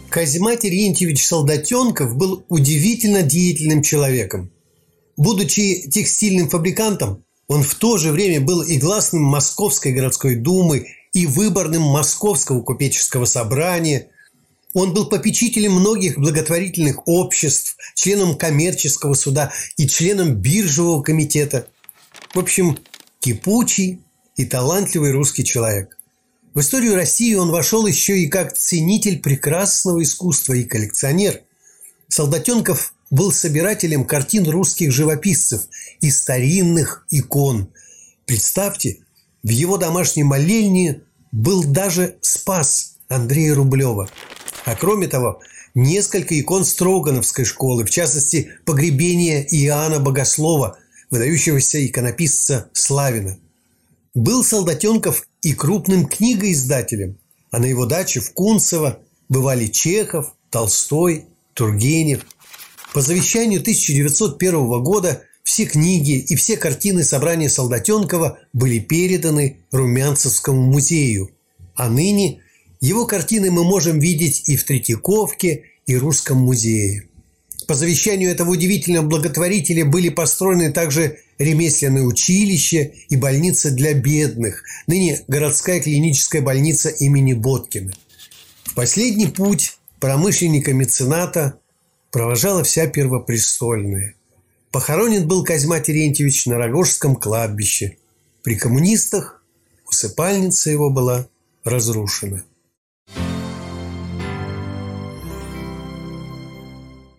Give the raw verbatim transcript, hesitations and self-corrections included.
Козьма Терентьевич Солдатенков был удивительно деятельным человеком. Будучи текстильным фабрикантом, он в то же время был и гласным Московской городской думы, и выборным Московского купеческого собрания. Он был попечителем многих благотворительных обществ, членом коммерческого суда и членом биржевого комитета. В общем, кипучий и талантливый русский человек. В историю России он вошел еще и как ценитель прекрасного искусства и коллекционер. Солдатенков был собирателем картин русских живописцев и старинных икон. Представьте, в его домашней молельне был даже Спас Андрея Рублева. А кроме того, несколько икон Строгановской школы, в частности, погребение Иоанна Богослова, выдающегося иконописца Славина. Был Солдатенков и крупным книгоиздателем, а на его даче в Кунцево бывали Чехов, Толстой, Тургенев. По завещанию тысяча девятьсот первого года все книги и все картины собрания Солдатенкова были переданы Румянцевскому музею, а ныне его картины мы можем видеть и в Третьяковке, и Русском музее. По завещанию этого удивительного благотворителя были построены также ремесленное училище и больница для бедных, ныне городская клиническая больница имени Боткина. В последний путь промышленника-мецената провожала вся Первопрестольная. Похоронен был Козьма Терентьевич на Рогожском кладбище. При коммунистах усыпальница его была разрушена.